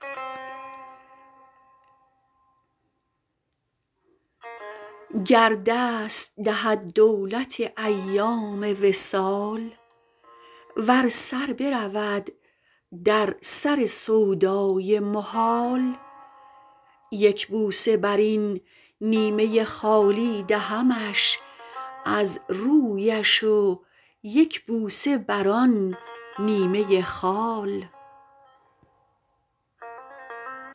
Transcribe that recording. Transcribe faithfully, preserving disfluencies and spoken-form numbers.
گر دست دهد دولت ایام وصال ور سر برود در سر سودای محال یک بوسه بر این نیمه خالی دهمش از رویش و یک بوسه بر آن نیمه خال